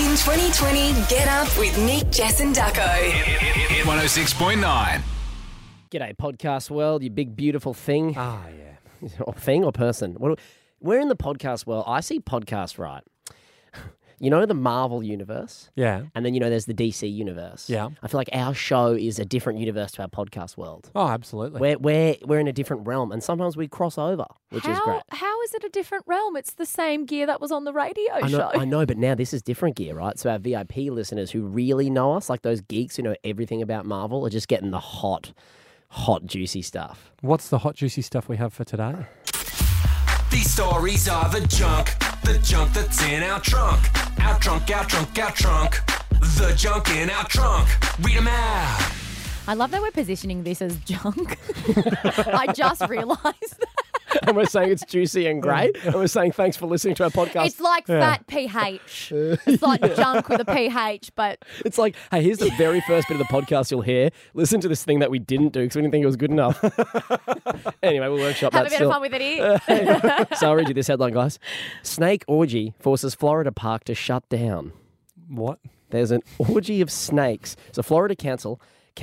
In 2020, get up with Nick, Jess and Ducko. Hit 106.9. G'day, podcast world, you big, beautiful thing. Ah, yeah. Or thing or person? We're in the podcast world. I see podcasts, right? You know the Marvel universe? Yeah. And then, there's the DC universe. Yeah. I feel like our show is a different universe to our podcast world. Oh, absolutely. We're in a different realm, and sometimes we cross over, which is great. How is it a different realm? It's the same gear that was on the radio show. I know, but now this is different gear, right? So our VIP listeners who really know us, like those geeks who know everything about Marvel, are just getting the hot, juicy stuff. What's the hot, juicy stuff we have for today? These stories are the junk that's in our trunk. Our trunk, our trunk, our trunk. The junk in our trunk. Read them out. I love that we're positioning this as junk. I just realised that. And we're saying it's juicy and great. And we're saying thanks for listening to our podcast. It's like fat PH. It's like junk with a PH, but... It's like, hey, here's the very first bit of the podcast you'll hear. Listen to this thing that we didn't do because we didn't think it was good enough. Anyway, we'll workshop Have that a bit still. of fun with it here. So I'll read you this headline, guys. Snake orgy forces Florida park to shut down. What? There's an orgy of snakes. So the Florida Council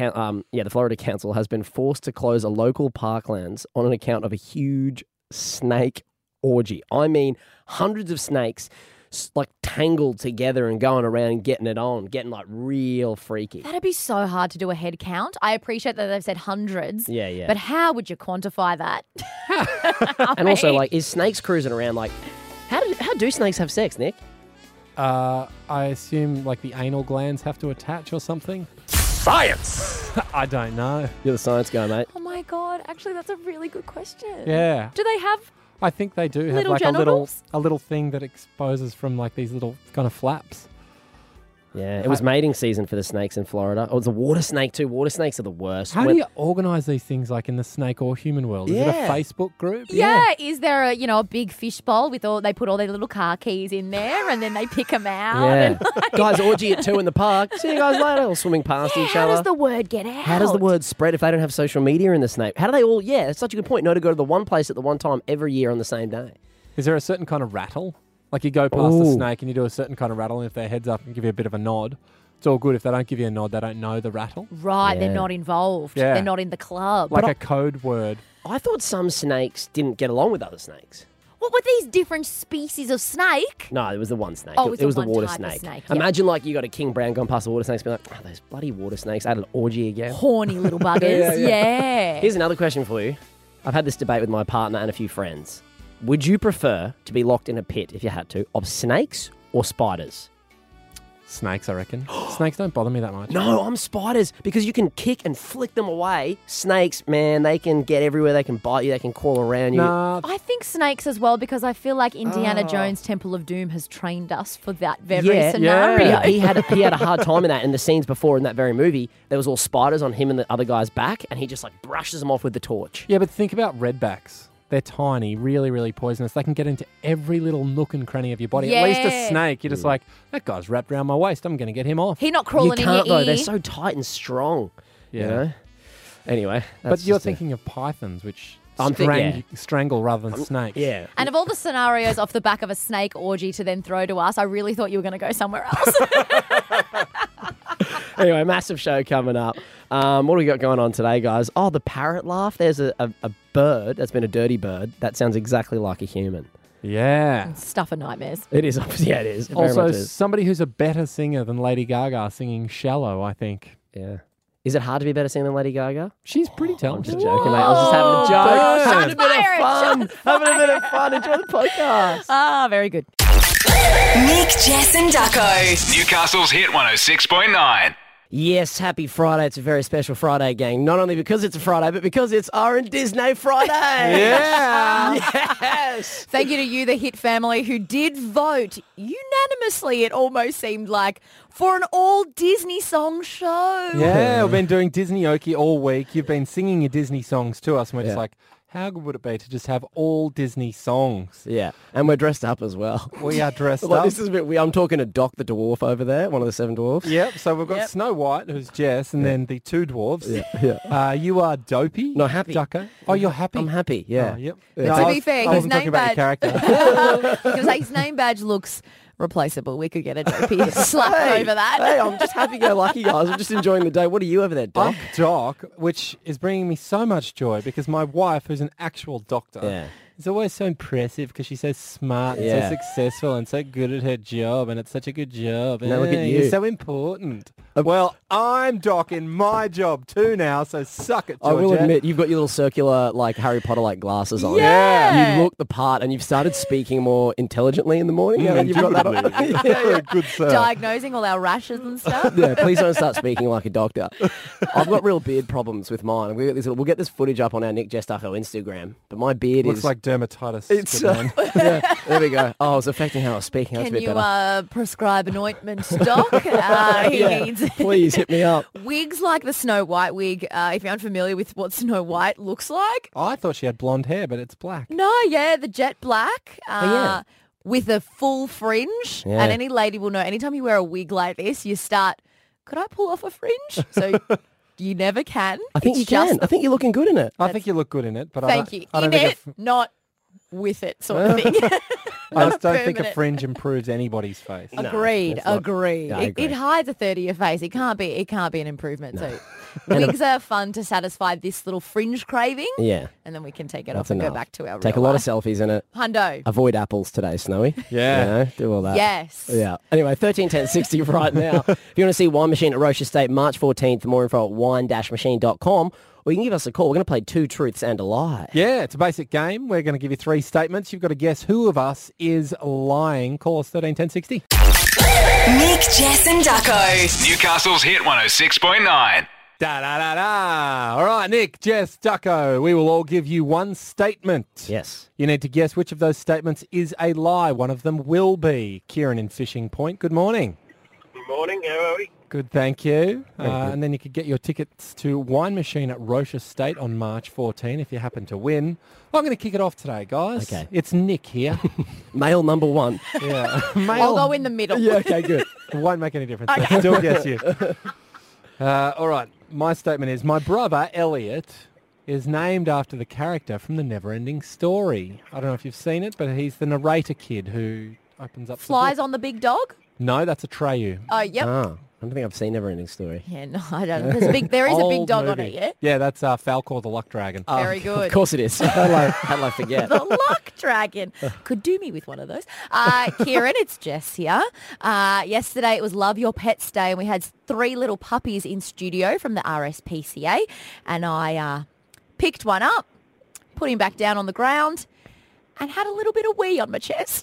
has been forced to close a local parklands on an account of a huge snake orgy. I mean, hundreds of snakes like tangled together and going around and getting it on, getting like real freaky. That'd be so hard to do a head count. I appreciate that they've said hundreds. Yeah. But how would you quantify that? And also, like, is snakes cruising around? Like, how do snakes have sex, Nick? I assume like the anal glands have to attach or something. Science. I don't know. You're the science guy, mate. Oh my God. Actually, that's a really good question. Yeah. Do they have... I think they do have Little like genitals? a little thing that exposes from like these little kind of flaps. Yeah, it was mating season for the snakes in Florida. Oh, it's a water snake too. Water snakes are the worst. How do you organise these things like in the snake or human world? Is it a Yeah. Facebook group? Yeah. Is there a big fishbowl with they put all their little car keys in there and then they pick them out? Yeah. And Guys, orgy at 2 in the park. See you guys later. All swimming past each how other. does the word get out? How does the word spread if they don't have social media in the snake? How do they all... Yeah, that's such a good point. No, to go to the one place at the one time every year on the same day. Is there a certain kind of rattle? Like you go past the Ooh. snake and you do a certain kind of rattle, and if their head's up and give you a bit of a nod, it's all good. If they don't give you a nod, they don't know the rattle. Right, Yeah. they're not involved. Yeah. They're not in the club. Like a code word. I thought some snakes didn't get along with other snakes. What were these different species of snake? No, it was the one snake. Oh, it was it was the the one water type of snake. snake, yeah. Imagine like you got a king brown gone past the water snakes, be like, oh, those bloody water snakes had an orgy again. Horny little buggers. yeah. Here's another question for you. I've had this debate with my partner and a few friends. Would you prefer to be locked in a pit, if you had to, of snakes or spiders? Snakes, I reckon. Snakes don't bother me that much. No, I'm spiders because you can kick and flick them away. Snakes, man, they can get everywhere. They can bite you. They can crawl around you. Nah, I think snakes as well because I feel like Indiana Jones Temple of Doom has trained us for that very scenario. But he had a hard time in that. In the scenes before in that very movie, there was all spiders on him and the other guy's back, and he just like brushes them off with the torch. yeah, but think about redbacks. They're tiny, really, really poisonous. They can get into every little nook and cranny of your body. At least a Yeah. snake, you're just like, that guy's wrapped around my waist. I'm going to get him off. He not You crawling in can't your though. ear. They're so tight and strong. Yeah. You know? Anyway, But that's you're just thinking of pythons, which I'm strangle rather than snakes. yeah. And of all the scenarios off the back of a snake orgy to then throw to us, I really thought you were going to go somewhere else. Anyway, massive show coming up. What do we got going on today, guys? Oh, the parrot laugh. There's a bird that's been a dirty bird that sounds exactly like a human. Yeah. Stuff of nightmares. It is. Yeah, it is. It very Also, much is. somebody who's a better singer than Lady Gaga singing Shallow, I think. Yeah. Is it hard to be better singer than Lady Gaga? She's pretty I'm talented. just joking, mate. I was just having a joke. Whoa. Having a bit of Fire it, fun. Having a bit of fun. Enjoy the podcast. Ah, very good. Nick, Jess and Ducko. Newcastle's Hit 106.9. Yes, happy Friday. It's a very special Friday, gang. Not only because it's a Friday, but because it's Orange Disney Friday. Yeah. Yes. Thank you to you, the Hit family, who did vote unanimously, it almost seemed like, for an all Disney song show. Yeah, we've been doing Disney Okie all week. You've been singing your Disney songs to us, and we're just Yeah. like, how good would it be to just have all Disney songs? Yeah, and we're dressed up as well. We are dressed Like, up. this is a bit weird. I'm talking to Doc the dwarf over there, one of the 7 dwarfs. Yep, so we've got Yep. Snow White, who's Jess, and then the 2 dwarves. Yeah. You are Dopey. No, happy. Ducko. Oh, you're happy? I'm happy, yeah. Oh, yep. Yeah. No, To I be was- fair, I his wasn't talking name about your badge- character. Because his name badge looks replaceable. We could get a dopey slap over that. Hey, I'm just happy-go-lucky, guys. I'm just enjoying the day. What are you over there, Doc? I'm Doc, which is bringing me so much joy because my wife, who's an actual doctor, Yeah. is always so impressive because she's so smart and Yeah. so successful and so good at her job, and it's such a good job. Now look at You're you. so important. Well, I'm Doc in my job too now, so suck it, I will Georgette. admit, you've got your little circular, like, Harry Potter-like glasses on. Yeah. You look the part, and you've started speaking more intelligently in the morning. Yeah, you've got that on. Yeah, good sir. Diagnosing all our rashes and stuff. Yeah, please don't start speaking like a doctor. I've got real beard problems with mine. We'll get this footage up on our Nick Jestaco Instagram, but my beard Looks is... like dermatitis. It's, Good man. yeah, there we go. Oh, it's affecting how I was speaking. That's Can a bit you better. prescribe an ointment, Doc? He Yeah, needs please hit me up. wigs like the Snow White wig. If you're unfamiliar with what Snow White looks like. I thought she had blonde hair, but it's black. No, yeah, the jet black. yeah. With a full fringe. Yeah. And any lady will know, anytime you wear a wig like this, you start, could I pull off a fringe? So you never can. I think It's you can. just- I think you're looking good in it. I think you look good in it, but Thank you. I In don't think it, not with it sort of thing. I just don't think a Permanent. fringe improves anybody's face. Agreed. it's not- Agreed. Yeah, I agree. It hides a third of your face. It can't be an improvement. So wigs are fun to satisfy this little fringe craving. Yeah. And then we can take it That's off and enough. go back to our Take a real lot life. of selfies in it. Hundo. Avoid apples today, Snowy. Yeah. You know, do all that. Yes. Yeah. Anyway, 131060 right now. If you want to see Wine Machine at Roche Estate, March 14th, more info at wine-machine.com, or you can give us a call. We're going to play 2 truths and a lie. Yeah, it's a basic game. We're going to give you 3 statements. You've got to guess who of us is lying. Call us 131060. Nick, Jess and Ducko. Newcastle's Hit 106.9. Da-da-da-da. All right, Nick, Jess, Ducko, we will all give you 1 statement. Yes. You need to guess which of those statements is a lie. One of them will be. Kieran in Fishing Point, good morning. Good morning, how are we? Good, thank you. And then you could get your tickets to Wine Machine at Roche Estate on March 14 if you happen to win. I'm going to kick it off today, guys. Okay. It's Nick here. Male number 1. Yeah. I'll go in the middle. Yeah, okay, good. It won't make any difference. I'll still guess you. All right. My statement is, my brother, Elliot, is named after the character from the Neverending Story. I don't know if you've seen it, but he's the narrator kid who opens up Flies the book. on the big dog? No, that's Atreyu. Oh, yep. Ah, I don't think I've seen Neverending Story. Yeah, no, I don't know. There is a big Old dog on movie. it, yeah? Yeah, that's Falcor the Luck Dragon. Very good. Of course it is. How did I forget? The luck dragon. Could do me with one of those. Kieran, it's Jess here. Yesterday it was Love Your Pets Day and we had 3 little puppies in studio from the RSPCA and I picked one up, put him back down on the ground and had a little bit of wee on my chest.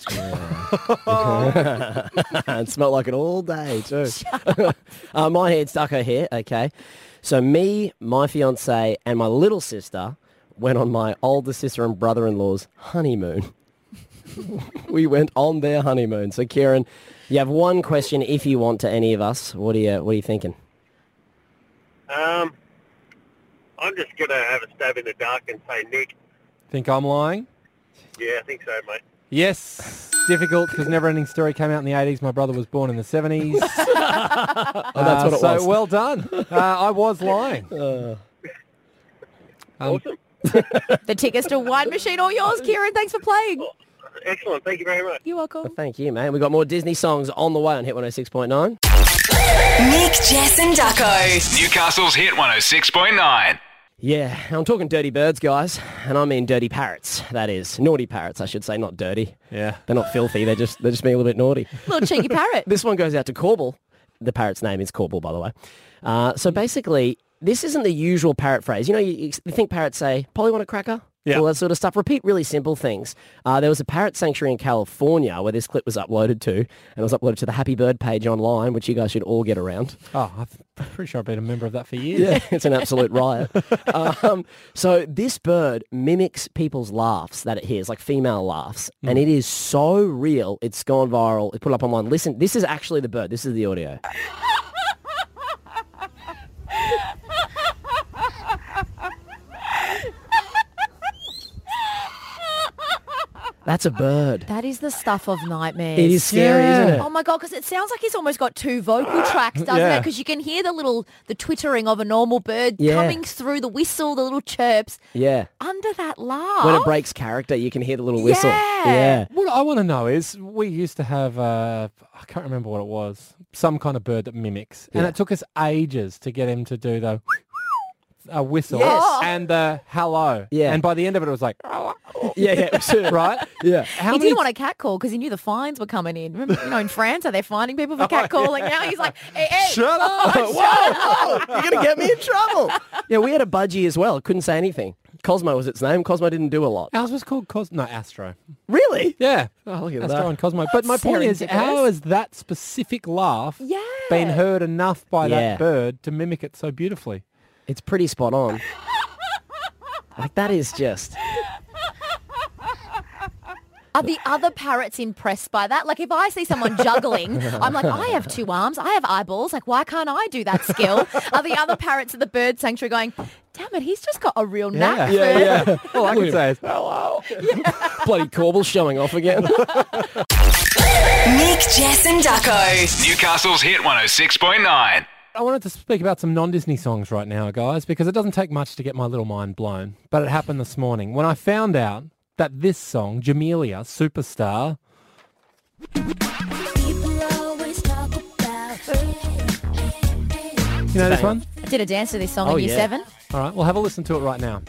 It smelled like it all day too. My head's Ducko here, okay. So me, my fiance and my little sister went on my older sister and brother-in-law's honeymoon. We went on their honeymoon. So Kieran, you have 1 question if you want to any of us. What are you thinking? I'm just going to have a stab in the dark and say Nick. Think I'm lying? Yeah, I think so, mate. Yes. Difficult because Neverending Story came out in the 80s. My brother was born in the 70s. That's what it so was. well done. I was lying. Awesome. The tickets to Wine Machine all yours, Kieran. Thanks for playing. Excellent. Thank you very much. You're welcome. Thank you, man. We've got more Disney songs on the way on Hit 106.9. Nick, Jess and Ducko. Newcastle's Hit 106.9. Yeah, I'm talking dirty birds, guys, and I mean dirty parrots, that is. Naughty parrots, I should say, not dirty. Yeah. They're not filthy, they're just being a little bit naughty. Little cheeky parrot. This one goes out to Corbel. The parrot's name is Corbel, by the way. So basically, this isn't the usual parrot phrase. You know, you think parrots say, Polly, want a cracker? Yeah. All that sort of stuff. Repeat really simple things. There was a parrot sanctuary in California where this clip was uploaded to, and it was uploaded to the Happy Bird page online, which you guys should all get around. Oh, I'm pretty sure I've been a member of that for years. Yeah, it's an absolute riot. So this bird mimics people's laughs that it hears, like female laughs, and it is so real, it's gone viral. It put it up online. Listen, this is actually the bird. This is the audio. That's a bird. That is the stuff of nightmares. It is scary, Yeah. isn't it? Oh my God, because it sounds like he's almost got two vocal tracks, doesn't Yeah. it? Because you can hear the twittering of a normal bird Yeah. coming through the whistle, the little chirps Yeah. under that laugh. When it breaks character, you can hear the little whistle. Yeah. Yeah. What I want to know is we used to have, I can't remember what it was, some kind of bird that mimics. And Yeah. it took us ages to get him to do the whistle Yes. and the hello. Yeah. And by the end of it, it was like, Yeah. right? Yeah. How He many didn't want a cat call because he knew the fines were coming in. Remember, in France, are they fining people for cat calling now? He's like, hey, Shut up. Whoa, you're going to get me in trouble. Yeah, we had a budgie as well. Couldn't say anything. Cosmo was its name. Cosmo didn't do a lot. Ours was called Astro. Really? Yeah. Oh, look at Astro that. and Cosmo. But my point is, serendipitous. how has that specific laugh Yeah. been heard enough by Yeah. that bird to mimic it so beautifully? It's pretty spot on. Like, that is just... Are the other parrots impressed by that? Like, if I see someone juggling, I'm like, I have two arms, I have eyeballs. Like, why can't I do that skill? Are the other parrots at the bird sanctuary going, damn it, he's just got a real knack for Yeah. All I can say is, hello. Bloody Corbel showing off again. Nick, Jess and Ducko. Newcastle's Hit 106.9. I wanted to speak about some non-Disney songs right now, guys, because it doesn't take much to get my little mind blown. But it happened this morning when I found out that this song, Jamelia, Superstar, you know this one? I did a dance to this song Oh, in year yeah. 7. All right, we'll have a listen to it right now.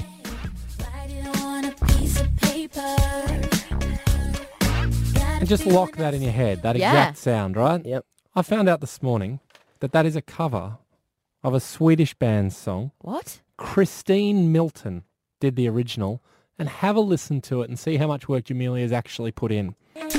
And just lock that in your head, that Yeah. exact sound, right? Yep. I found out this morning that that is a cover of a Swedish band's song. What? Christine Milton did the original, and have a listen to it and see how much work Jamelia's actually put in.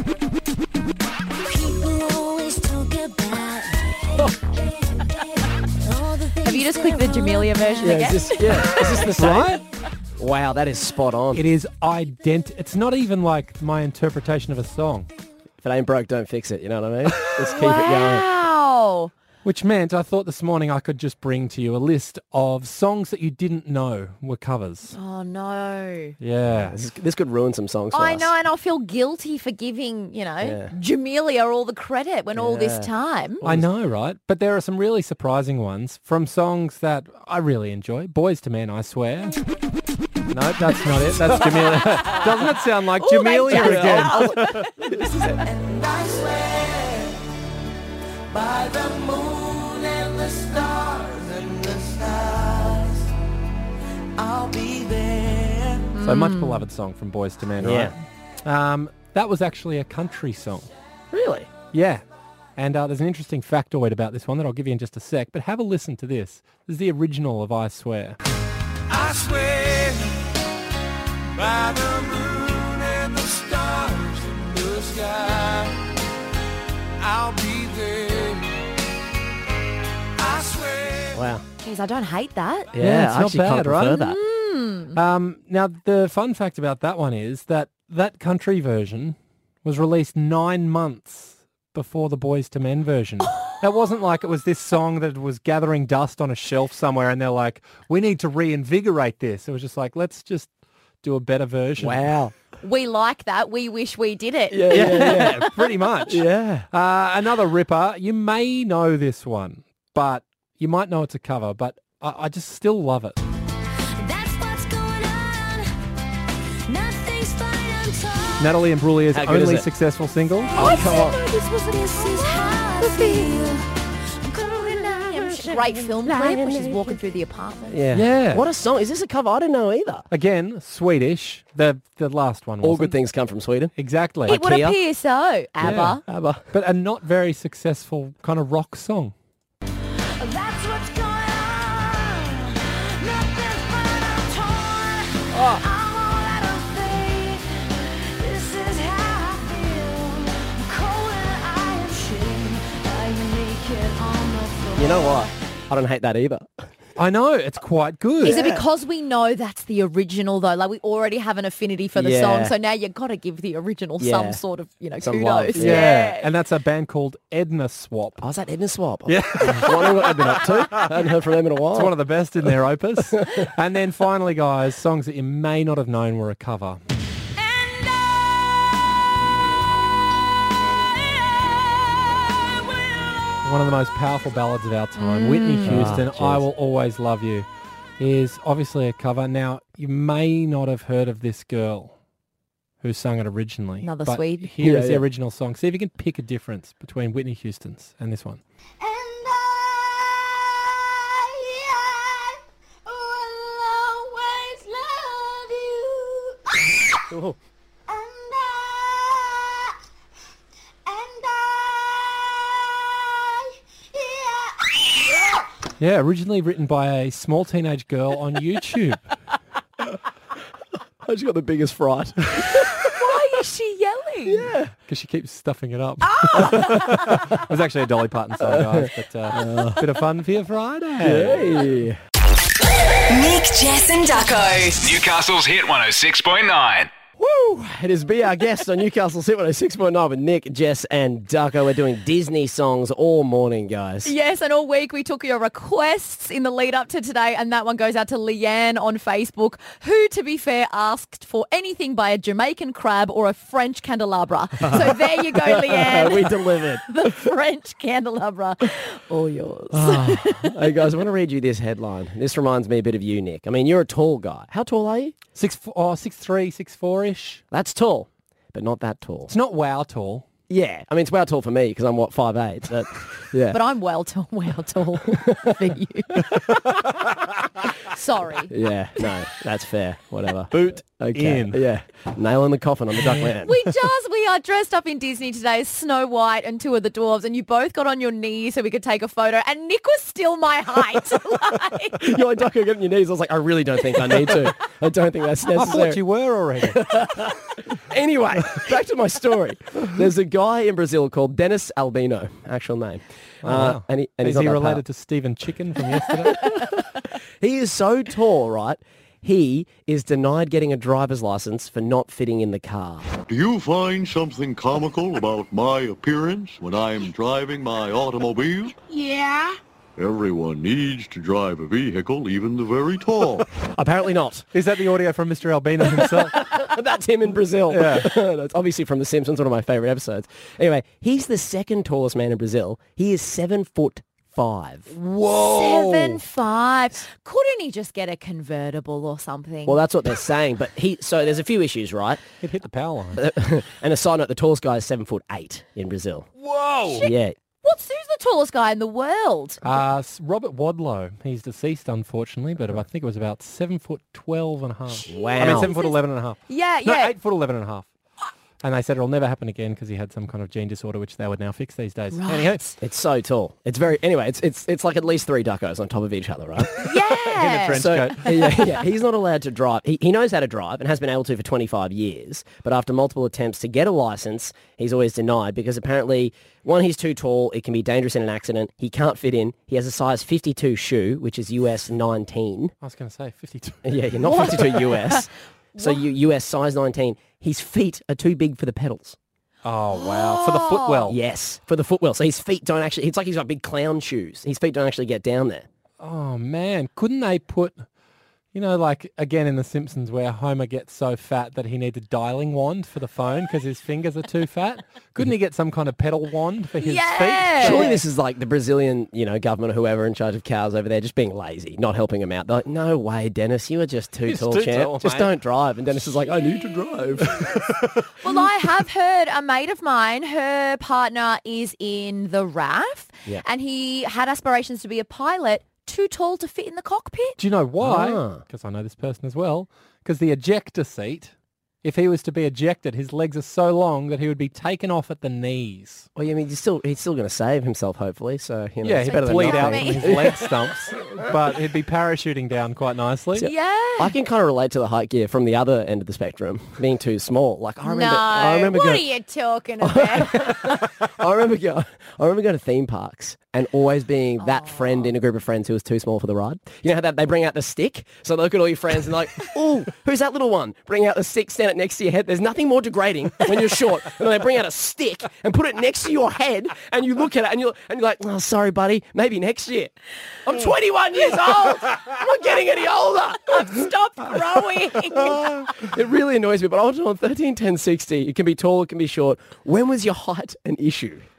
Have you just clicked the Jamelia version Yeah, again? is this the same? Right? Wow, that is spot on. It is It's not even like my interpretation of a song, If it ain't broke, don't fix it. You know what I mean? Just keep it going. Wow. which meant I thought this morning I could just bring to you a list of songs that you didn't know were covers. Oh, no. Yeah. This could ruin some songs for I us. know, and I'll feel guilty for giving, Yeah. Jamelia all the credit when all this time. I know, right? But there are some really surprising ones from songs that I really enjoy. Boys to Men, I Swear. No, that's not it. That's Jamelia. Doesn't it sound like Ooh, they Jamelia just- again? And I swear by the moon and the stars and the stars, I'll be there. So much beloved song from Boys to Men, right? That was actually a country song. Really? Yeah. And there's an interesting factoid about this one that I'll give you in just a sec, but have a listen to this. This is the original of I Swear. I swear by the moon and the stars in the sky, I'll be there. I swear. Wow. Jeez, I don't hate that. Yeah, it's I not actually kind bad, of right? prefer that. Now, the fun fact about that one is that that country version was released 9 months before the Boys to Men version. That wasn't like it was this song that was gathering dust on a shelf somewhere and they're like, we need to reinvigorate this. It was just like, let's just do a better version. Wow. We like that. We wish we did it. Yeah, pretty much. Yeah. Another ripper. You may know this one, but you might know it's a cover, but I just still love it. That's what's going on. Nothing's fine, I'm told. Natalie Imbruglia's How good is only it? successful single. Oh, come on. This is how I feel. Great film clip where she's walking through the apartment. Yeah. Yeah. What a song. Is this a cover? I didn't know either. Again, Swedish. The last one All wasn't. good things come from Sweden. Exactly. It would Ikea. appear so. ABBA. ABBA. But a not very successful kind of rock song. That's what's going on. Nothing's fine, I'm torn. I'm all out of faith. This is how I feel. I'm cold and I am shaking. I'm naked on the floor. You know what? I don't hate that either. I know, it's quite good. Is it because we know that's the original though? Like we already have an affinity for the Yeah. song, so now you got to give the original Yeah. some sort of, Some kudos. love. Yeah. And that's a band called Edna Swap. Oh, is that Edna Swap? Yeah. Wondering what they've been up to. I hadn't heard from them in a while. It's one of the best in their opus. And then finally, guys, songs that you may not have known were a cover. And I one of the most powerful ballads of our time, Whitney Houston, Ah, I jeez. Will Always Love You, is obviously a cover. Now, you may not have heard of this girl who sung it originally. Another but Swede. Here is Yeah, the yeah. original song. See if you can pick a difference between Whitney Houston's and this one. And I will always love you. Oh. Yeah. Yeah, originally written by a small teenage girl on YouTube. I just got the biggest fright. Why is she yelling? Because she keeps stuffing it up. It was actually a Dolly Parton song, guys, but bit of fun for your Friday. Hey. Nick, Jess, and Ducko. Newcastle's Hit 106.9. Woo! It is Be Our Guest on Newcastle Hit 106.9 with Nick, Jess and Ducko. We're doing Disney songs all morning, guys. Yes, and all week we took your requests in the lead up to today, and that one goes out to Leanne on Facebook, who, to be fair, asked for anything by a Jamaican crab or a French candelabra. So there you go, Leanne. We delivered. The French candelabra, all yours. Hey, guys, I want to read you this headline. This reminds me a bit of you, Nick. I mean, you're a tall guy. How tall are you? 6'3", 6'4"-ish. That's tall, but not that tall. It's not wow tall. Yeah. I mean, it's well tall for me because I'm, 5'8". But, yeah. But I'm well tall for you. Sorry. Yeah, no, that's fair. Whatever. Boot in. Yeah. Nail in the coffin on the duck land. We are dressed up in Disney today, Snow White and two of the dwarves, and you both got on your knees so we could take a photo, and Nick was still my height. Like, You're like, Ducko, get on your knees. I was like, I really don't think I need to. I don't think that's I necessary. thought you were already. Anyway, back to my story. There's a guy in Brazil called Dennis Albino, actual name. Wow. And he's Is not he that related pale. to Stephen Chicken from yesterday? He is so tall, right? He is denied getting a driver's license for not fitting in the car. Do you find something comical about my appearance when I'm driving my automobile? Yeah. Everyone needs to drive a vehicle, even the very tall. Apparently not. Is that the audio from Mr. Albino himself? That's him in Brazil. Yeah. That's obviously from The Simpsons, one of my favourite episodes. Anyway, he's the second tallest man in Brazil. He is 7'5". 7'5". Couldn't he just get a convertible or something? Well, that's what they're saying. But so there's a few issues, right? He'd hit the power line. And a side note, the tallest guy is 7'8" in Brazil. Whoa! Yeah. Who's the tallest guy in the world? Robert Wadlow. He's deceased, unfortunately, but I think it was about 7'12" and a half. Wow. I mean, 7'11" and a half. Yeah, No, yeah. 8'11" and a half. And they said it'll never happen again because he had some kind of gene disorder, which they would now fix these days. Right. Anyhow, It's so tall. Anyway, it's like at least 3 duckos on top of each other, right? Yeah. trench So, coat. yeah, he's not allowed to drive. He knows how to drive and has been able to for 25 years. But after multiple attempts to get a license, he's always denied because apparently, one, he's too tall. It can be dangerous in an accident. He can't fit in. He has a size 52 shoe, which is US 19. I was going to say 52. Yeah, you're not 52 US. So US size 19. His feet are too big for the pedals. Oh, wow. For the footwell. Yes, for the footwell. So his feet don't actually, it's like he's got big clown shoes. His feet don't actually get down there. Oh, man. Couldn't they put, like, again in The Simpsons where Homer gets so fat that he needs a dialing wand for the phone because his fingers are too fat? Couldn't he get some kind of pedal wand for his Yeah. feet? Surely this is like the Brazilian, government or whoever in charge of cows over there just being lazy, not helping him out. They're like, no way, Dennis, you are just too He's tall, too champ. tall, Just mate." don't drive. And Dennis is like, I need to drive. Well, I have heard a mate of mine, her partner is in the RAF, Yeah. and he had aspirations to be a pilot, too tall to fit in the cockpit. Do you know why? Ah. Because I know this person as well. Because the ejector seat, if he was to be ejected, his legs are so long that he would be taken off at the knees. Well, I mean, he's still going to save himself, hopefully. So, Yeah, it's he'd better than bleed out nothing. from his leg stumps, but he'd be parachuting down quite nicely. Yeah. I can kind of relate to the height gear from the other end of the spectrum, being too small. Like I remember what going, are you talking about? I remember going to theme parks and always being that friend in a group of friends who was too small for the ride. You know how they bring out the stick? So they look at all your friends and like, ooh, who's that little one? Bring out the stick, stand it next to your head. There's nothing more degrading when you're short. And then they bring out a stick and put it next to your head and you look at it and you're like, oh, sorry, buddy, maybe next year. I'm 21 years old. I'm not getting any older. Stop growing. It really annoys me, but I was on 13, 10, 60. It can be tall, it can be short. When was your height an issue?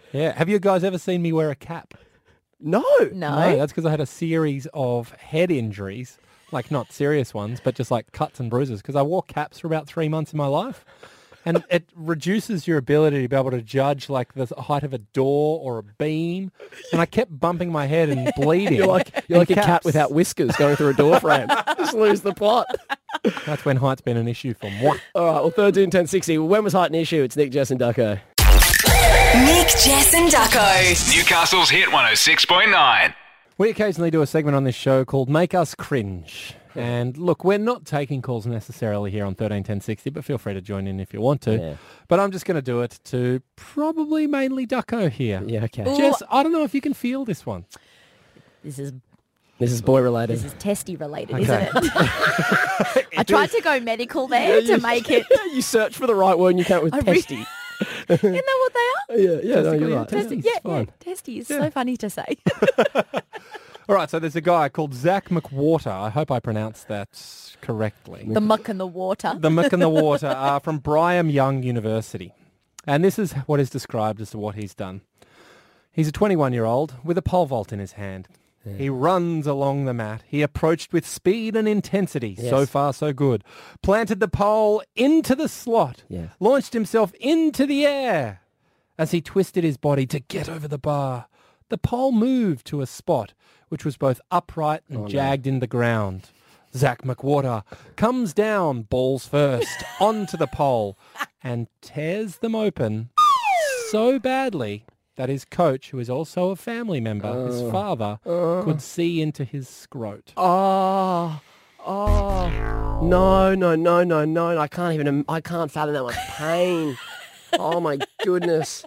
Yeah. Have you guys ever seen me wear a cap? No. No. That's because I had a series of head injuries, like not serious ones, but just like cuts and bruises, because I wore caps for about 3 months of my life. And it reduces your ability to be able to judge like the height of a door or a beam. And I kept bumping my head and bleeding. You're like a cat without whiskers going through a door frame. Just lose the plot. That's when height's been an issue for moi. All right, well, 13, 10, 60. When was height an issue? It's Nick, Jess and Ducko. Nick, Jess and Ducko. Newcastle's Hit 106.9. We occasionally do a segment on this show called Make Us Cringe. And look, we're not taking calls necessarily here on 13 10 60, but feel free to join in if you want to. Yeah. But I'm just going to do it to probably mainly Ducko here. Yeah, okay. Jess, I don't know if you can feel this one. This is boy related. This is testy related, Okay. isn't it? I tried to go medical there to make it. You search for the right word and you can't with I really- testy. Isn't that what they are? Yeah, no, you're right. Testy, it's yeah, fine. testy is so funny to say. All right, so there's a guy called Zach McWhorter. I hope I pronounced that correctly. The muck and the water. The Mick and the Water from Brigham Young University. And this is what is described as to what he's done. He's a 21-year-old with a pole vault in his hand. Yeah. He runs along the mat. He approached with speed and intensity. Yes. So far, so good. Planted the pole into the slot. Yeah. Launched himself into the air. As he twisted his body to get over the bar, the pole moved to a spot which was both upright and jagged in the ground. Zach McWhorter comes down, balls first, onto the pole and tears them open so badly that his coach, who is also a family member, his father, could see into his scrot. No. I can't fathom that much pain. Oh my goodness.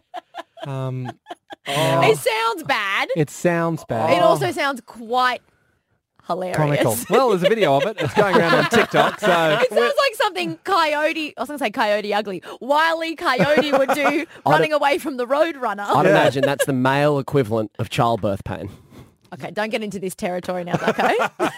It sounds bad. It sounds bad. It also sounds quite hilarious. Comical. Well, there's a video of it. It's going around on TikTok. So It sounds like something Coyote, I was going to say Coyote Ugly, Wile E. Coyote would do running away from the Roadrunner. I'd imagine that's the male equivalent of childbirth pain. Okay, don't get into this territory now, okay?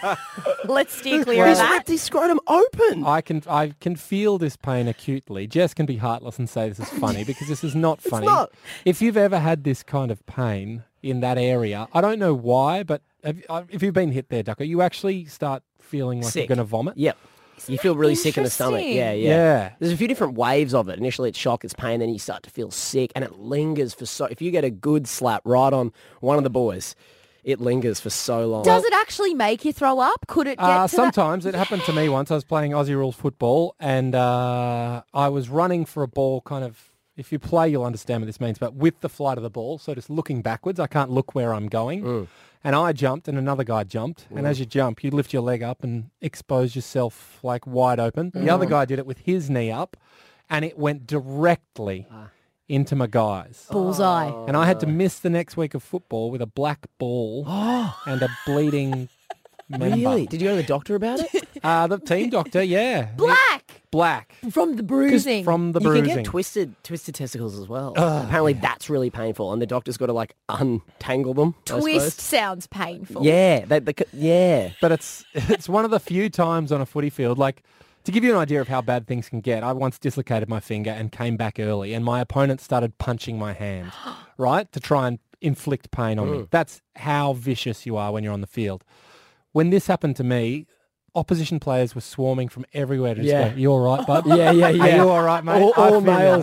Let's steer clear of that. Ripped his scrotum open. I can feel this pain acutely. Jess can be heartless and say this is funny because this is not funny. not. If you've ever had this kind of pain in that area, I don't know why, but if you've been hit there, Ducko, you actually start feeling like Sick. you're going to vomit. Yep. You feel really sick in the stomach. Interesting. Yeah. There's a few different waves of it. Initially it's shock, it's pain, then you start to feel sick and it lingers for if you get a good slap right on one of the boys, it lingers for so long. Does it actually make you throw up? Could it get to Sometimes. It happened to me once. I was playing Aussie rules football and I was running for a ball kind of, if you play, you'll understand what this means, but with the flight of the ball, so just looking backwards, I can't look where I'm going. And I jumped and another guy jumped. And as you jump, you lift your leg up and expose yourself like wide open. The other guy did it with his knee up and it went directly into my guys. bullseye? And I had to miss the next week of football with a black ball and a bleeding member. Really? Did you go to the doctor about it? The team doctor, yeah. Black. From the bruising. From the You bruising. can get twisted testicles as well. Apparently that's really painful and the doctor's got to like untangle them. I Twist suppose. sounds painful. Yeah. Yeah. But it's one of the few times on a footy field, like, to give you an idea of how bad things can get, I once dislocated my finger and came back early and my opponent started punching my hand, right, to try and inflict pain on me. That's how vicious you are when you're on the field. When this happened to me, opposition players were swarming from everywhere to just go, you all right, bud? Yeah. Are you all right, mate? All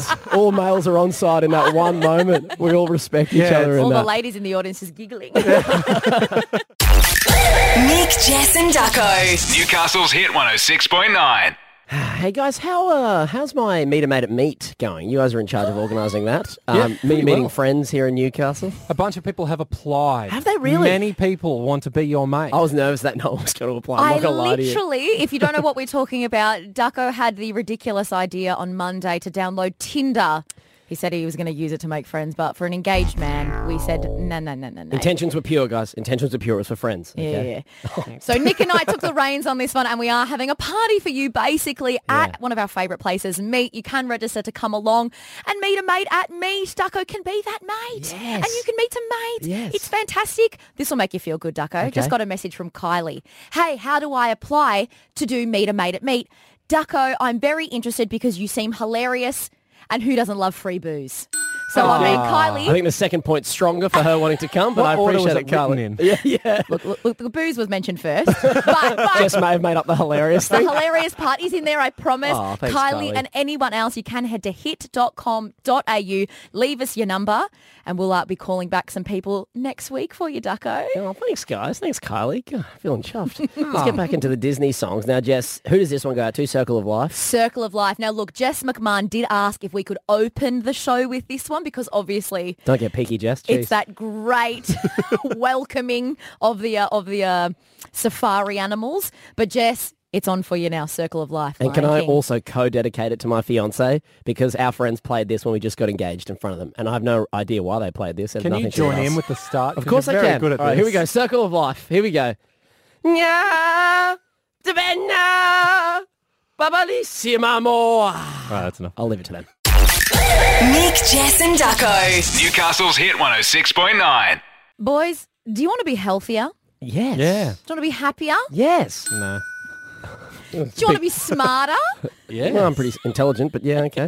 males are on side in that one moment. We all respect each other in All the that. ladies in the audience is giggling. Nick, Jess and Ducko. Newcastle's Hit 106.9. Hey guys, how's my Meet a Mate at Meet going? You guys are in charge of organising that. Me pretty meeting well. friends here in Newcastle. A bunch of people have applied. Have they really? Many people want to be your mate. I was nervous that no one was going to apply. I'm I not going to lie to you. literally, if you don't know what we're talking about, Ducko had the ridiculous idea on Monday to download Tinder. He said he was going to use it to make friends, but for an engaged man, we said, no. Intentions were pure, guys. Intentions were pure. It was for friends. Okay? Yeah. So Nick and I took the reins on this one and we are having a party for you basically at one of our favourite places, Meet. You can register to come along and meet a mate at Meet. Ducko can be that mate. Yes. And you can meet a mate. Yes. It's fantastic. This will make you feel good, Ducko. Okay. Just got a message from Kylie. Hey, how do I apply to do Meet a Mate at Meet? Ducko, I'm very interested because you seem hilarious and who doesn't love free booze? So, I mean, I Kylie, think the second point's stronger for her wanting to come, but What I order was appreciate it, it written Kylie. in? Yeah. look, the booze was mentioned first. But Jess may have made up the hilarious the thing. hilarious part is in there, I promise. Oh, thanks, Kylie, Kylie. and anyone else, you can head to hit.com.au, leave us your number, and we'll be calling back some people next week for you, Ducko. Oh, thanks, guys. Thanks, Kylie. God, feeling chuffed. Let's get back into the Disney songs. Now, Jess, who does this one go out to? Circle of Life? Circle of Life. Now, look, Jess McMahon did ask if we could open the show with this one because obviously Don't get peaky, Jess. Jeez. it's that great welcoming of the safari animals. But Jess, it's on for you now, Circle of Life. And can Lion I King. also co-dedicate it to my fiance? Because our friends played this when we just got engaged in front of them. And I have no idea why they played this. It has Can you nothing to do with join in us. with the start? Of 'Cause course you're I very can. Good at All right, here we this. go. Circle of Life. Here we go. Nya, Tabenna, Babalissima more. Right, that's enough. I'll leave it to them. Nick, Jess and Ducko. Newcastle's Hit 106.9. Boys, do you want to be healthier? Yes. Yeah. Do you want to be happier? Yes. No. Do you want to be smarter? Yeah. Well, I'm pretty intelligent, but yeah, okay.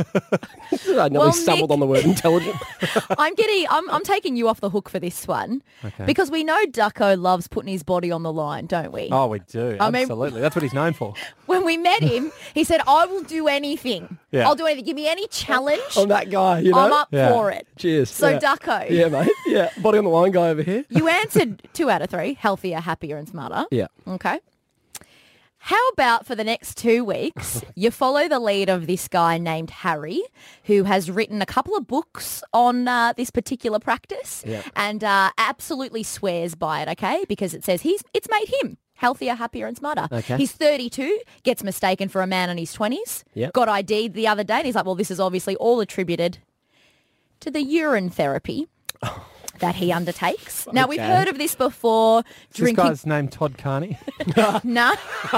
I nearly Well, stumbled Nick- on the word intelligent. I'm taking you off the hook for this one Okay. because we know Ducko loves putting his body on the line, don't we? Oh, we do. I mean- Absolutely. That's what he's known for. When we met him, he said, I will do anything. Yeah. I'll do anything. Give me any challenge. I'm that guy, you know? I'm up Yeah. for it. Cheers. So, yeah. Ducko, Yeah, mate. Yeah. Body on the line guy over here. you answered 2 out of 3, healthier, happier and smarter. Yeah. Okay. How about for the next 2 weeks, you follow the lead of this guy named Harry, who has written a couple of books on this particular practice Yeah. and absolutely swears by it, okay? Because it says it's made him healthier, happier and smarter. Okay. He's 32, gets mistaken for a man in his 20s, Yep. got ID'd the other day, and he's like, well, this is obviously all attributed to the urine therapy that he undertakes. Now, we've Okay. heard of this before, This drinking... guy's named Todd Carney. No.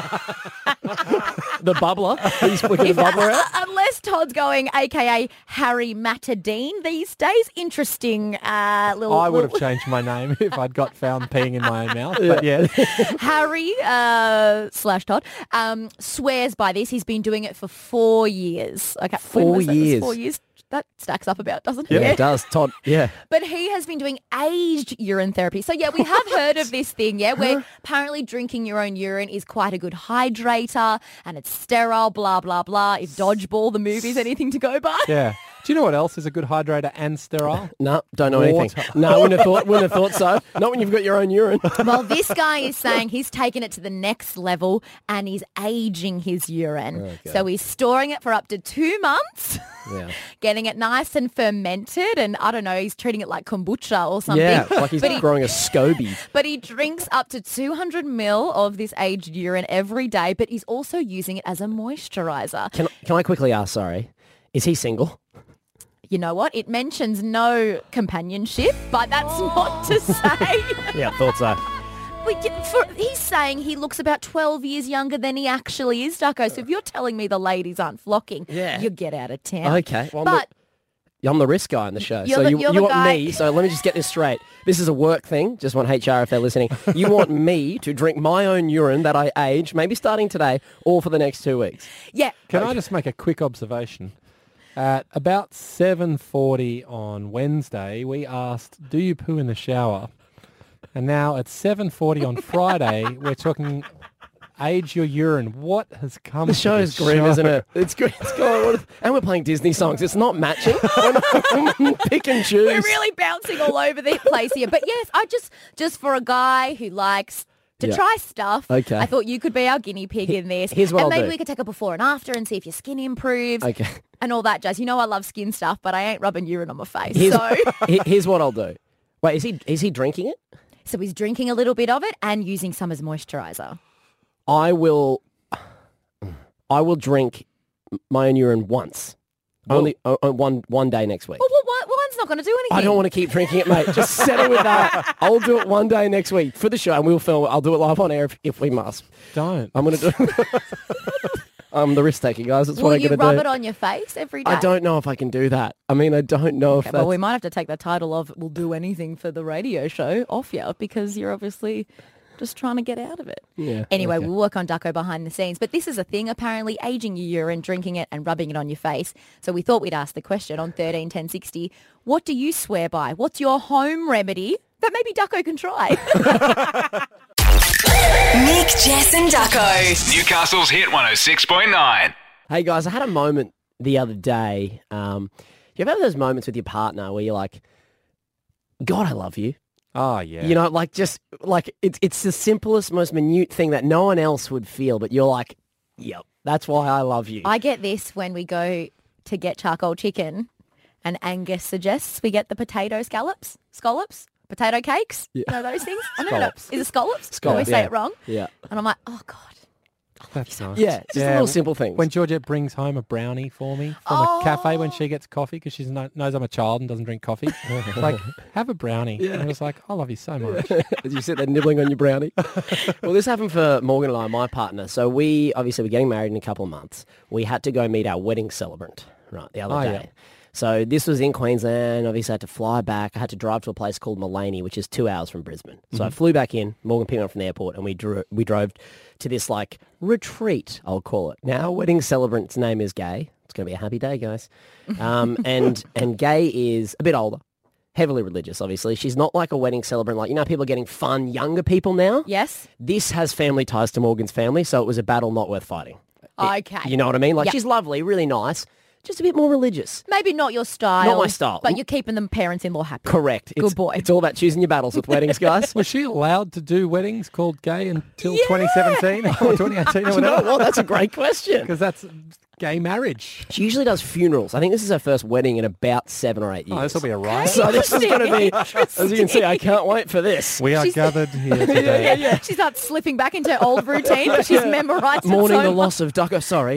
The bubbler. He's flicking the bubbler out. Unless Todd's going, a.k.a. Harry Matadine these days. Interesting little... I would have little- changed my name if I'd got found peeing in my own mouth. But yeah. Harry / Todd swears by this. He's been doing it for 4 years. Okay, 4 when was that? It was years. 4 years. That stacks up about, doesn't it? Yeah, it does. Todd. Yeah. But he has been doing aged urine therapy. So, yeah, we have heard of this thing, yeah, where apparently drinking your own urine is quite a good hydrator and it's sterile, blah, blah, blah. If Dodgeball, the movie's anything to go by. Yeah. Do you know what else is a good hydrator and sterile? No, don't know anything. Water. No, wouldn't have thought so. Not when you've got your own urine. Well, this guy is saying he's taken it to the next level and he's aging his urine. So he's storing it for up to 2 months, Yeah. getting it nice and fermented. And I don't know, he's treating it like kombucha or something. Yeah, like he's but he, growing a SCOBY. but he drinks up to 200 mil of this aged urine every day, but he's also using it as a moisturizer. Can I quickly ask, sorry, is he single? You know what? It mentions no companionship, but that's not to say... Yeah, thought so. He's saying he looks about 12 years younger than he actually is, Ducko. So if you're telling me the ladies aren't flocking, Yeah. you get out of town. Okay. Well, But I'm the risk guy on the show. You're So the- you you're the want guy- me, so let me just get this straight. This is a work thing. Just want HR if they're listening. You want me to drink my own urine that I age, maybe starting today or for the next 2 weeks. yeah, Can I just make a quick observation? At about 7:40 on Wednesday, we asked, do you poo in the shower? And now at 7:40 on Friday, we're talking age your urine. What has come The to show's this grim, show? isn't it? It's grim. It's going, and we're playing Disney songs. It's not matching. We're not pick and choose. we're really bouncing all over the place here. But yes, I just for a guy who likes to Yeah. try stuff, Okay. I thought you could be our guinea pig in this. here's what and I'll maybe do. we could take a before and after and see if your skin improves Okay. and all that jazz. You know I love skin stuff, but I ain't rubbing urine on my face. Here's, So here's what I'll do. Wait, is he drinking it? So he's drinking a little bit of it and using some as moisturizer. I will drink my own urine once. Only one day next week. Well, one's not going to do anything. I don't want to keep drinking it, mate. Just settle with that. I'll do it one day next week for the show, and we'll film it. I'll do it live on air if we must. Don't. I'm going to do it. I'm the risk taker, guys. That's Will what I'm you going to rub do. it on your face every day? I don't know if I can do that. I mean, I don't know if Okay, that's... well, we might have to take the title of "We'll do anything for the radio show" off you because you're obviously just trying to get out of it. Yeah. Anyway, we'll work on Ducko behind the scenes. But this is a thing, apparently, aging your urine, drinking it and rubbing it on your face. So we thought we'd ask the question on 13 10 60. What do you swear by? What's your home remedy that maybe Ducko can try? Nick, Jess and Ducko. Newcastle's Hit 106.9. Hey guys, I had a moment the other day. You ever have those moments with your partner where you're like, God, I love you. Oh, yeah. You know, like just like it's the simplest, most minute thing that no one else would feel, but you're like, yep, that's why I love you. I get this when we go to get charcoal chicken and Angus suggests we get the potato scallops, potato cakes, you know those things? I don't know. Scallops. Is it scallops? Did Scallop, we say yeah. it wrong? Yeah. And I'm like, oh, God. That's nice. Yeah, just a little simple thing. When Georgette brings home a brownie for me from a cafe when she gets coffee because she knows I'm a child and doesn't drink coffee. It's like, have a brownie. And I was like, I love you so much. As you sit there nibbling on your brownie. Well, this happened for Morgan and I, my partner. So we're getting married in a couple of months. We had to go meet our wedding celebrant, right, the other day. Yeah. So this was in Queensland. Obviously, I had to fly back. I had to drive to a place called Mullaney, which is 2 hours from Brisbane. So I flew back in. Morgan picked me up from the airport, and we drove to this like retreat, I'll call it. Now, our wedding celebrant's name is Gay. It's going to be a happy day, guys. And Gay is a bit older, heavily religious. Obviously, she's not like a wedding celebrant. Like, you know, people are getting fun younger people now. Yes. This has family ties to Morgan's family, so it was a battle not worth fighting. Okay. You know what I mean? Like, Yep. she's lovely, really nice. Just a bit more religious. Maybe not your style. Not my style. But you're keeping them parents-in-law happy. Correct. Good boy. It's all about choosing your battles with weddings, guys. Was she allowed to do weddings called gay until 2017 or 2018 or You know whatever? what? That's a great question. Because that's gay marriage. She usually does funerals. I think this is her first wedding in about 7 or 8 years. Oh, this will be a riot. So this is going to be, as you can see, I can't wait for this. We are She's- gathered here today. She starts slipping back into her old routine because she's memorised it Mourning so the much. loss of Ducko. Sorry.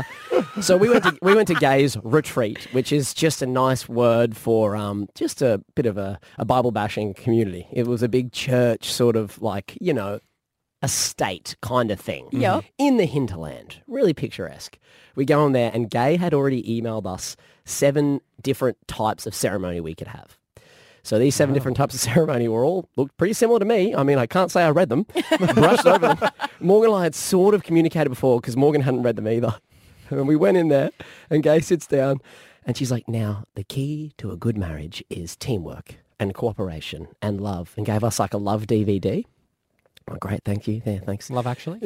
So we went to Gay's retreat, which is just a nice word for just a bit of a Bible bashing community. It was a big church, sort of like, you know, estate kind of thing. Yep. In the hinterland. Really picturesque. We go on there and Gay had already emailed us 7 different types of ceremony we could have. So these 7 different types of ceremony looked pretty similar to me. I mean, I can't say I read them. Brushed over them. Morgan and I had sort of communicated before because Morgan hadn't read them either. And we went in there and Gay sits down and she's like, now, the key to a good marriage is teamwork and cooperation and love, and gave us like a love DVD. Oh, great. Thank you. Yeah, thanks. Love Actually?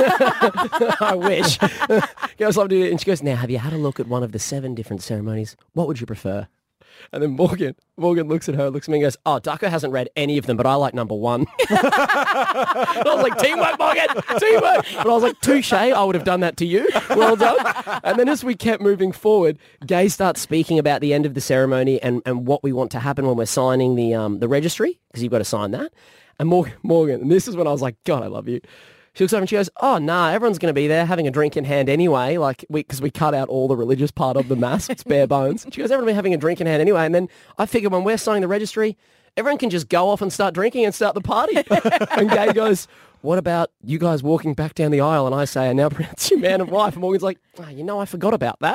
I wish. Gave us love DVD. And she goes, now, have you had a look at one of the 7 different ceremonies? What would you prefer? And then Morgan looks at her, looks at me and goes, oh, Ducko hasn't read any of them, but I like number 1. I was like, teamwork, Morgan, teamwork. But I was like, touche, I would have done that to you. Well done. And then as we kept moving forward, Gay starts speaking about the end of the ceremony and what we want to happen when we're signing the registry, because you've got to sign that. And Morgan, and this is when I was like, God, I love you. She looks over and she goes, oh, nah, everyone's going to be there having a drink in hand anyway, like because we cut out all the religious part of the mass. It's bare bones. She goes, everyone will be having a drink in hand anyway. And then I figured when we're signing the registry, everyone can just go off and start drinking and start the party. And Gay goes, what about you guys walking back down the aisle? And I say, I now pronounce you man and wife. And Morgan's like, oh, you know, I forgot about that.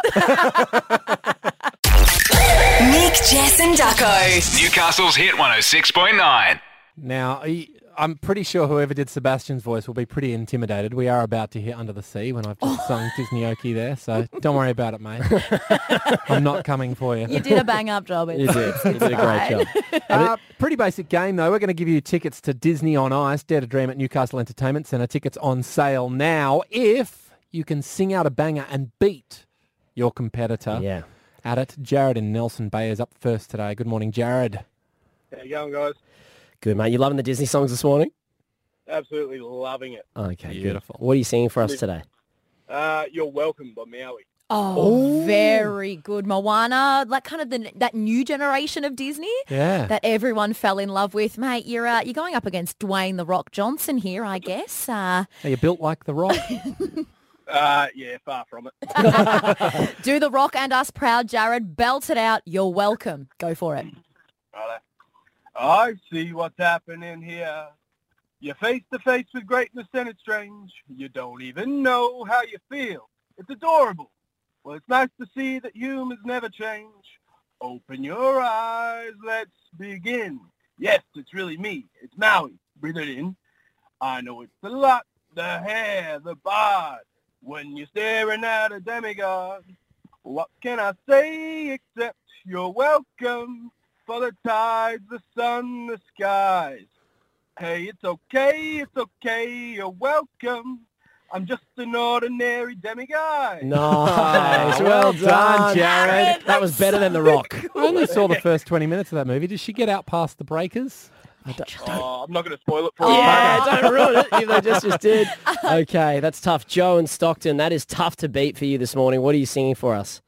Nick, Jess and Ducko. Newcastle's Hit 106.9. Now, I'm pretty sure whoever did Sebastian's voice will be pretty intimidated. We are about to hit Under the Sea when I've just sung Disney Oki there, so don't worry about it, mate. I'm not coming for you. You did a bang-up job. You did. You did a great job. Pretty basic game, though. We're going to give you tickets to Disney on Ice, Dare to Dream at Newcastle Entertainment Centre. Tickets on sale now if you can sing out a banger and beat your competitor Yeah. at it. Jared in Nelson Bay is up first today. Good morning, Jared. How you going, guys? Good, mate. You loving the Disney songs this morning? Absolutely loving it. Okay, Beautiful. Good. What are you singing for us today? You're Welcome by Maui. Oh, very good. Moana, like kind of that new generation of Disney Yeah. that everyone fell in love with. Mate, you're going up against Dwayne The Rock Johnson here, I guess. Are you built like The Rock? Yeah, far from it. Do The Rock and us proud, Jared. Belt it out. You're welcome. Go for it. Righto. I see what's happening here. You're face to face with greatness and it's strange. You don't even know how you feel. It's adorable. Well, it's nice to see that humans never change. Open your eyes, let's begin. Yes, it's really me. It's Maui. Breathe it in. I know it's the lot, the hair, the bod. When you're staring at a demigod, what can I say except you're welcome for the tides, the sun, the skies. Hey, it's okay, you're welcome. I'm just an ordinary demigod. Nice. Well done, Jared. That was better than The Rock. I only saw the first 20 minutes of that movie. Did she get out past the breakers? Oh, I'm not going to spoil it for you. Yeah, don't ruin it, even though Jess just did. Okay, that's tough. Joe in Stockton, that is tough to beat for you this morning. What are you singing for us?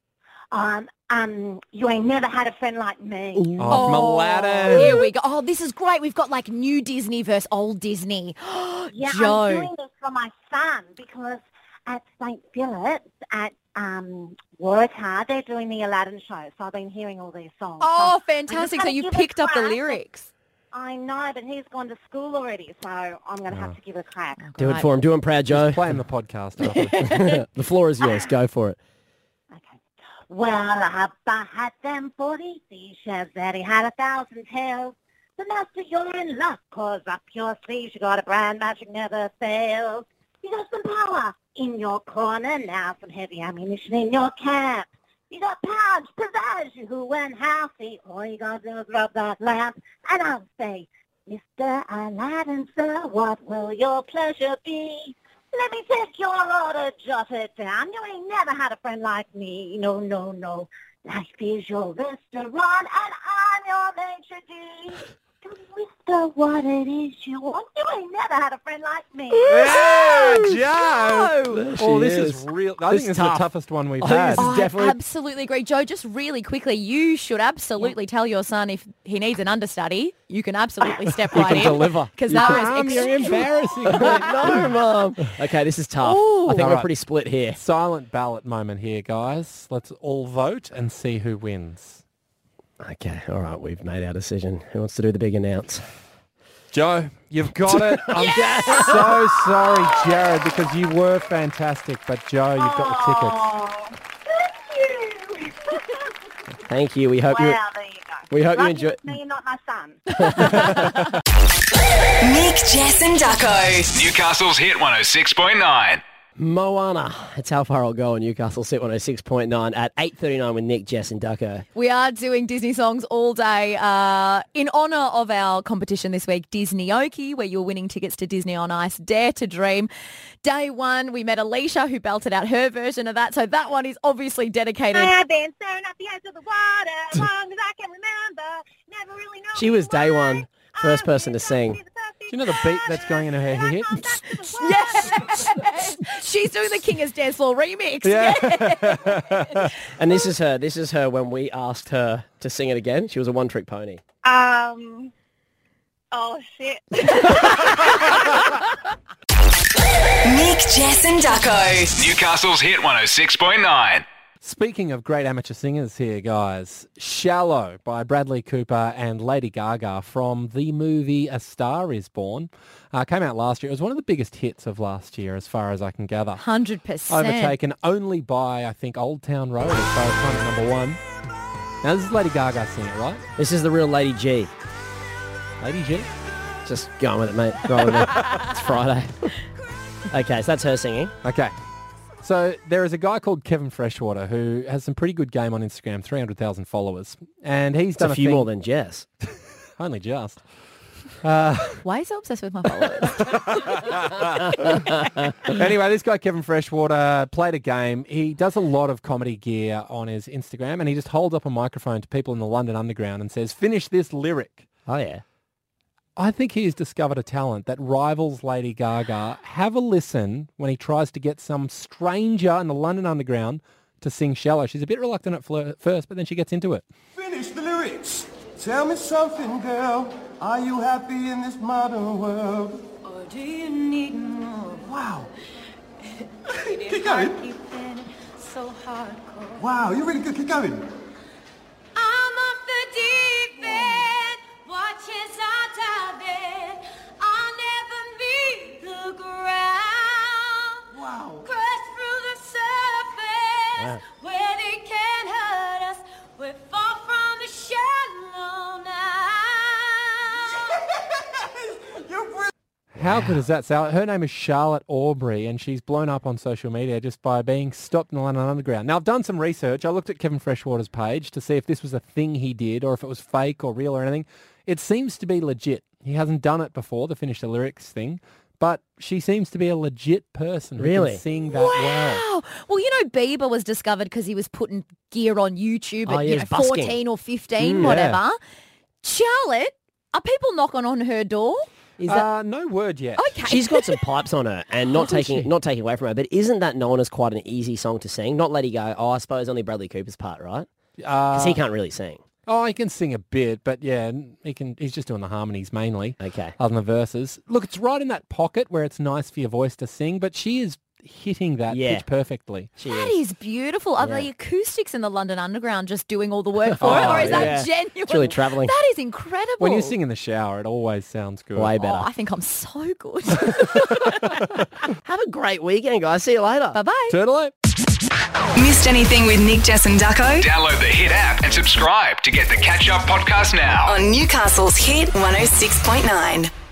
You ain't never had a friend like me. Oh, from Aladdin. Here we go. Oh, this is great. We've got like new Disney versus old Disney. Yeah, Joe. I'm doing this for my son because at St. Philip's at Waratah, they're doing the Aladdin show. So I've been hearing all these songs. Oh, So fantastic. So I just you gotta give picked it a up the crack. lyrics. I know, but he's gone to school already, so I'm going to have to give it a crack. Do it for him. Do him proud, Joe. Play him the podcast after. The floor is yours. Go for it. Well, Abba had them 40 seashells that he had 1,000 tails. The master, you're in luck, 'cause up your sleeves you got a brand magic never fails. You got some power in your corner, now some heavy ammunition in your camp. You got pounds, pizzazz, who and how, see, all you gotta do is rub that lamp. And I'll say, Mr. Aladdin, sir, what will your pleasure be? Let me take your order, jot it down. You ain't never had a friend like me. No, no, no. Life is your restaurant, and I'm your maitre d'. Don't whisper what it is you want. You ain't never had a friend like me. Yeah, Joe. There Oh, she this is. is real. I This think is this is tough. the toughest one we've I think had. this is I definitely- absolutely agree. Joe, just really quickly, you should absolutely tell your son if he needs an understudy, you can absolutely step You right can in. deliver. Because You that can- was You're extreme. embarrassing. No, Mum. Okay, this is tough. Ooh. I think we're Alright. pretty split here. Silent ballot moment here, guys. Let's all vote and see who wins. Okay, all right, we've made our decision. Who wants to do the big announce? Joe, you've got it. I'm so sorry, Jared, because you were fantastic. But Joe, you've got the tickets. Oh, thank you. Thank you. We hope you. Wow, there you go. We hope you Lucky enjoy. it's me and not my son. Nick, Jess and Ducko. Newcastle's Hit 106.9. Moana. It's how far I'll go on Newcastle Sit 106.9 at 8:39 with Nick, Jess and Ducko. We are doing Disney songs all day in honour of our competition this week, Disney Oki, where you're winning tickets to Disney on Ice, Dare to Dream. Day one, we met Alicia, who belted out her version of that. So that one is obviously dedicated. I've been staring at the edge of the water as long as I can remember. Never really know She was day why. one, first person to sing. Do you know the beat that's going into her hit? Yes! She's doing the King is Dance Floor remix. Yeah. And this is her. This is her when we asked her to sing it again. She was a one-trick pony. Oh, shit. Nick, Jess and Ducko. Newcastle's Hit 106.9. Speaking of great amateur singers here, guys, Shallow by Bradley Cooper and Lady Gaga from the movie A Star Is Born came out last year. It was one of the biggest hits of last year, as far as I can gather. 100%. Overtaken only by, I think, Old Town Road as far as finding number one. Now, this is Lady Gaga singing it, right? This is the real Lady G. Lady G? Just go on with it, mate. Roll with it. It's Friday. Okay, so that's her singing. Okay. So there is a guy called Kevin Freshwater who has some pretty good game on Instagram, 300,000 followers. And he's It's done a few thing, more than Jess. only just. Why are you so obsessed with my followers? Anyway, this guy, Kevin Freshwater, played a game. He does a lot of comedy gear on his Instagram, and he just holds up a microphone to people in the London Underground and says, finish this lyric. Oh, yeah. I think he has discovered a talent that rivals Lady Gaga. Have a listen when he tries to get some stranger in the London Underground to sing Shallow. She's a bit reluctant at first, but then she gets into it. Finish the lyrics. Tell me something, girl. Are you happy in this modern world? Or do you need more? Wow. Keep going. So hardcore. Wow, you're really good. Keep going. I'm off the deep end. Watch as I dive in. I'll never meet the ground. Wow. Crash through the surface where they can't hurt us. We fall from the shallow now. You're brilliant. How good is that? So her name is Charlotte Aubrey, and she's blown up on social media just by being stopped in the London Underground. Now, I've done some research. I looked at Kevin Freshwater's page to see if this was a thing he did or if it was fake or real or anything. It seems to be legit. He hasn't done it before, the Finish the Lyrics thing, but she seems to be a legit person who Really? can sing that well. Wow. Well, Bieber was discovered because he was putting gear on YouTube Oh, at yeah, he was busking. 14 or 15, whatever. Charlotte, are people knocking on her door? Is that... No word yet. Okay. She's got some pipes on her, and not taking away from her. But isn't that known as quite an easy song to sing? Not Let It Go. Oh, I suppose only Bradley Cooper's part, right? Because he can't really sing. Oh, he can sing a bit, but yeah, he's just doing the harmonies mainly. Okay. Other than the verses. Look, it's right in that pocket where it's nice for your voice to sing, but she is hitting that pitch perfectly. That is beautiful. Are the acoustics in the London Underground just doing all the work for it, or is that genuine? It's really travelling. That is incredible. When you sing in the shower, it always sounds good. Way better. I think I'm so good. Have a great weekend, guys. See you later. Bye-bye. Turtle. Missed anything with Nick, Jess and Ducko? Download the Hit app and subscribe to get the Catch Up podcast now. On Newcastle's Hit 106.9.